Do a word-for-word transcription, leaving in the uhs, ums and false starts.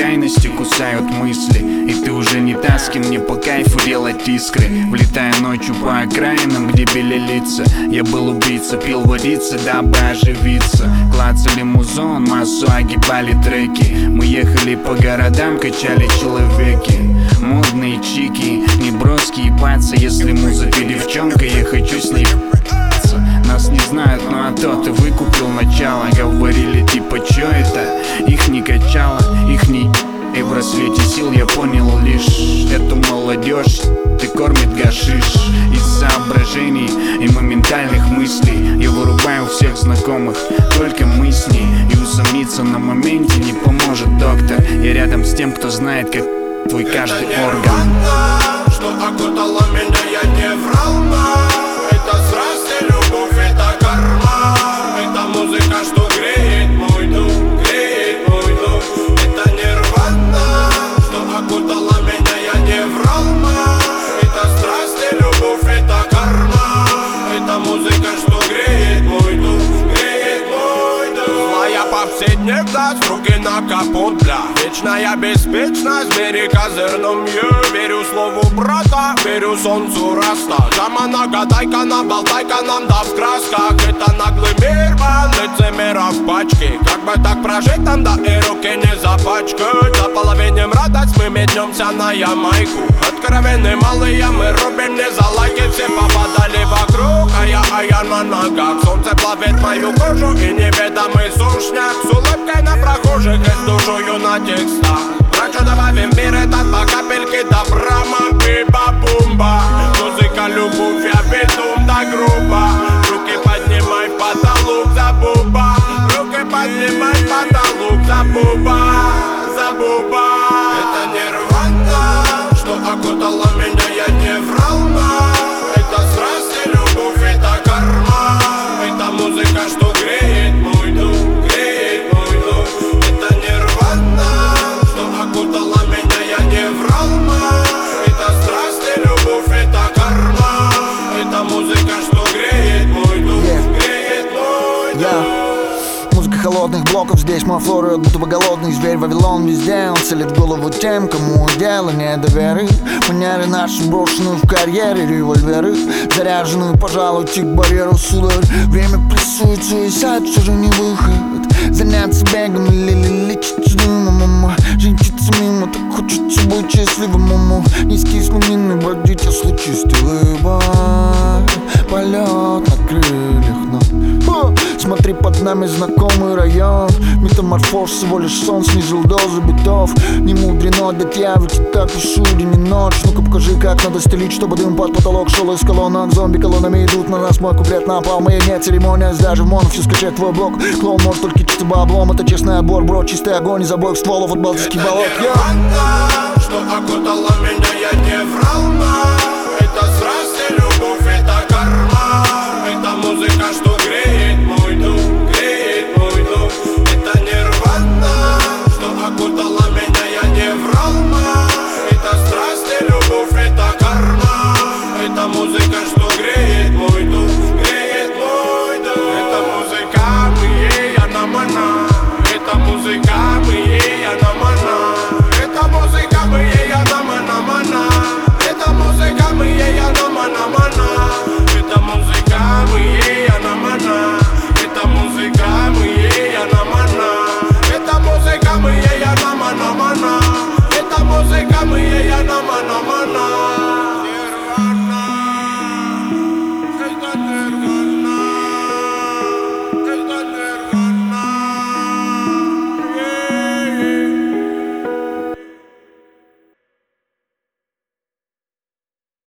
случайности кусают мысли, и ты уже не та, с кем мне по кайфу делать искры. Влетая ночью по окраинам, где белели лица. Я был убийца, пил водицы, дабы оживиться. Клацали музон, массу огибали треки. Мы ехали по городам, качали человеки. Модные чики, не броски ебаться. Если музыка девчонка, я хочу с ней ебаться. Нас не знают, ну а то ты выкупил начало. Говорили типа, чё это? Их не качало, их не... И в рассвете сил я понял лишь эту молодежь ты кормит гашиш. Из соображений и моментальных мыслей я вырубаю всех знакомых, только мы с ней. И усомниться на моменте не поможет доктор. Я рядом с тем, кто знает, как твой каждый орган. Что окутало меня, я не врал, но это страсть и любовь, это карма. Это музыка, что греет мой дух, греет мой дух. Это нирвана. Что окутало меня, я не врал, но это страсть и любовь, это карма. Это музыка, что греет мой дух, греет мой дух. Злая повседневность, руки на капот, бля. Вечная беспечность, бери козырном я. Верю слову брата, верю солнцу раста. Жамана, гадайка, наболтайка, нам да в красках. Это наглый мир, ман, лицемера в пачке. Как бы так прожить нам, да и руки не запачкать. За половинем радость мы метнемся на Ямайку. Откровенные малые мы рубим не за лайки. Все попадали вокруг, а я, а я на ногах. Солнце плавит мою кожу и неведомый сушняк. С улыбкой на прохожих и с душою на текстах. Врачу добавим мир этот по капельке добра. Мамбиба-бумба. Музыка, любовь, я безум да грубо. Руки поднимай в потолок за буба. Руки поднимай в потолок за буба. За буба. Это нирвана. Что окутало меня, я не врал, но это страсть и любовь, это карма. Это музыка, что греет мой дух, греет мой дух. Это нирвана. Что окутало меня, я не врал, но это страсть и любовь, это карма. Это музыка, что греет мой дух, греет мой дух. Yeah. Музыка холодных блоков, здесь мой флор, будто бы голодный зверь. Вавилон везде, он целит голову тем, кому дело не до веры. Манеры наши брошены в карьере, револьверы заряжены, пожалуй, к барьеру, сударь. Время прессует, суицид, все же не выход. Заняться бегом или лечить дымом. Женщиться мимо, так хочется быть счастливым, маму. Низкие слюнины, бродить, а случистый выбор. Полет на крыльях, но смотри, под нами знакомый район. Метаморфоз, всего лишь сон, снизил дозу битов. Не мудрено для тебя, ведь и так пишу день и ночь. Ну-ка покажи, как надо стелить, чтобы дым под потолок шел из колонок. Зомби колоннами идут на нас, мой куплет напал. Моя нет церемония, даже в моно все скачать твой блок. Клоун может только чисто баблом, это честный отбор, бро. Чистый огонь из обоих стволов от балтийских болот. Что окутало меня, я не врал, но